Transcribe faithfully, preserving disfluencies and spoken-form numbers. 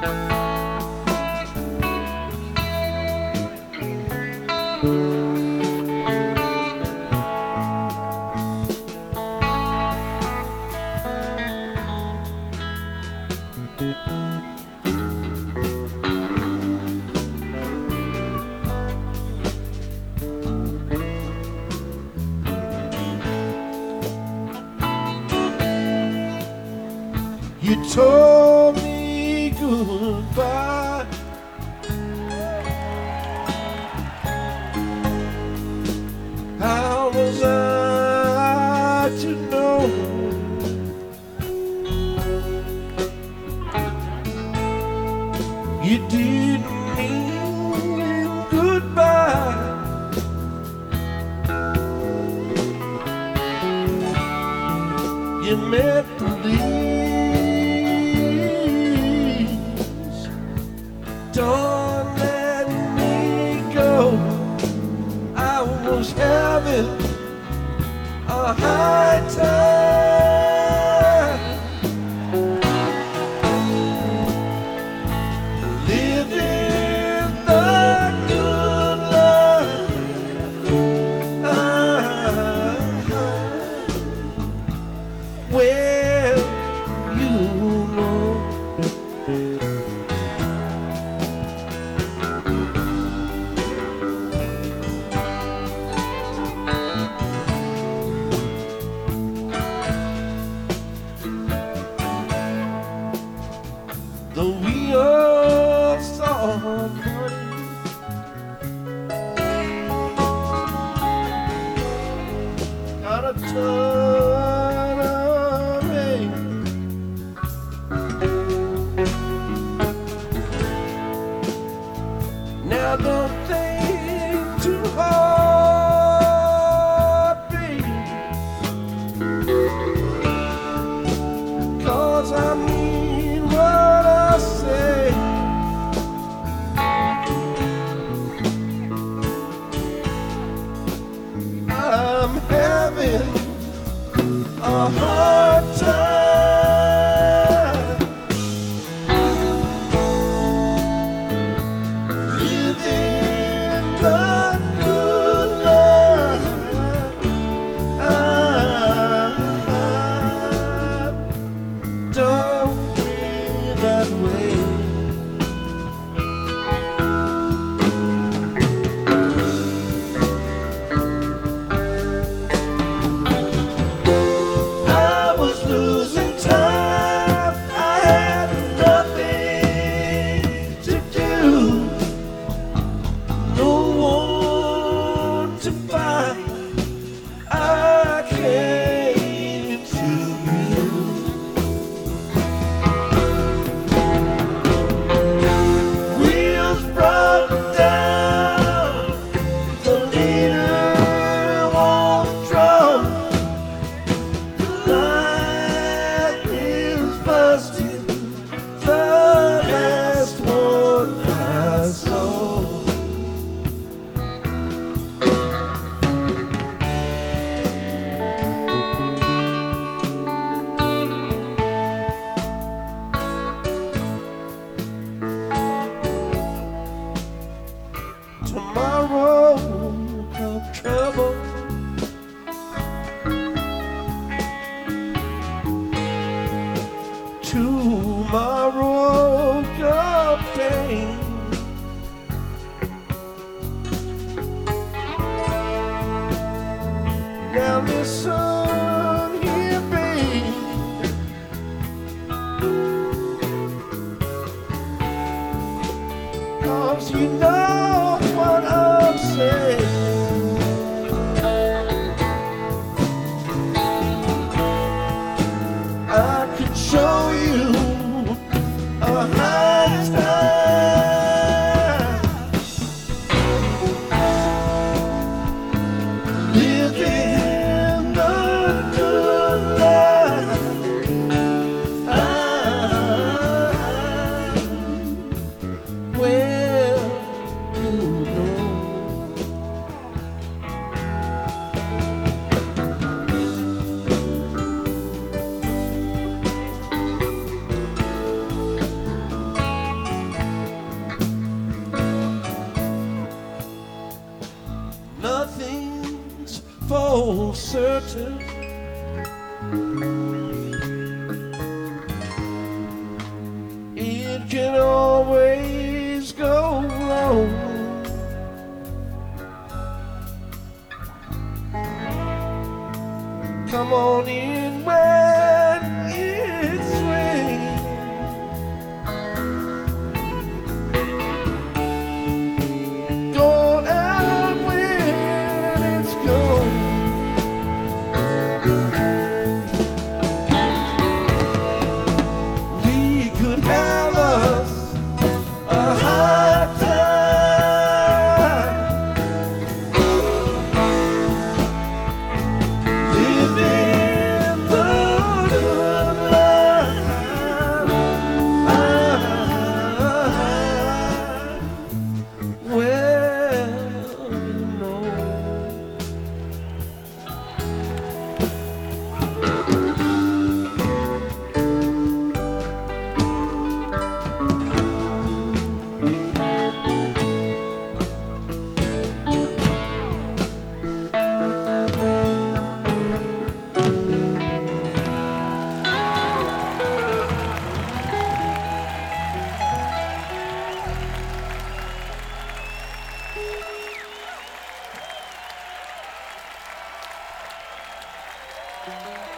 You told me goodbye. How was I to know? You didn't mean goodbye. You meant to leave. Don't let me go. I was having a high time, living the good life. Well, you know, though we all saw money, got a ton of hate. Now don't think too hard, baby, 'cause I mean what I say. I'm having a hard time living the good life. Don't be that way. I was losing time. I had nothing to do, no one to find. I came to you. Wheels brought down, the leader was drawn. The light is busted, the last one I saw. Tomorrow come trouble. Tomorrow come pain. Now listen here, babe. 'Cause you know what I'm saying. I could show you a high time, living the good life. Well, you know. certain. It can always go wrong. Come on in when it's raining. Go out when it's cold. We could have us a hard time living the good life. Well, you know. Thank you.